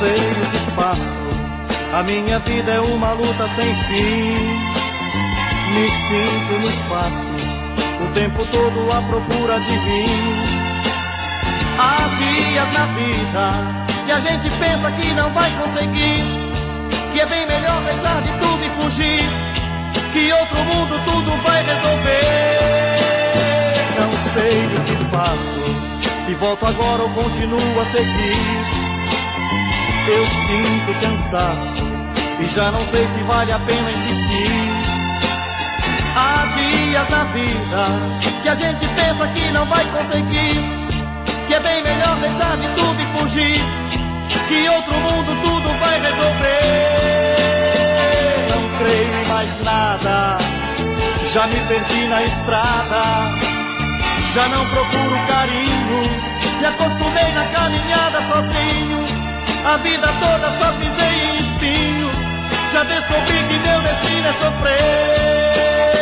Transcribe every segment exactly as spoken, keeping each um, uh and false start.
sei o que faço, a minha vida é uma luta sem fim. Me sinto no espaço, o tempo todo à procura de mim. Há dias na vida que a gente pensa que não vai conseguir, que é bem melhor deixar de tudo e fugir, que outro mundo tudo vai resolver. Não sei o que faço, se volto agora ou continuo a seguir. Eu sinto cansaço e já não sei se vale a pena insistir. Há dias na vida que a gente pensa que não vai conseguir, que é bem melhor deixar de tudo e fugir, que outro mundo tudo vai resolver. Não creio em mais nada, já me perdi na estrada, já não procuro carinho, me acostumei na caminhada sozinho. A vida toda só pisei em espinho, já descobri que meu destino é sofrer.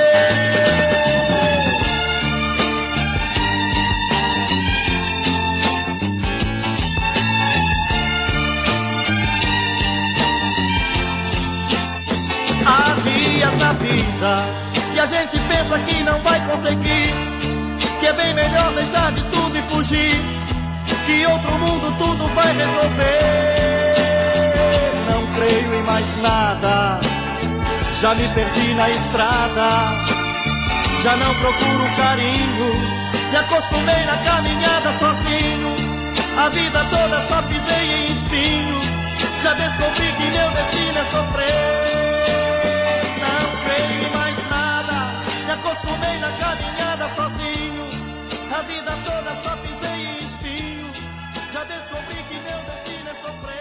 Há dias na vida que a gente pensa que não vai conseguir, que é bem melhor deixar de tudo e fugir, que outro mundo tudo vai resolver. Não creio em mais nada, já me perdi na estrada, já não procuro carinho, me acostumei na caminhada sozinho. A vida toda só pisei em espinho, já descobri que meu destino é sofrer. Não creio em mais nada, me acostumei na caminhada sozinho. A vida toda só pisei em espinho, já descobri que meu destino é sofrer.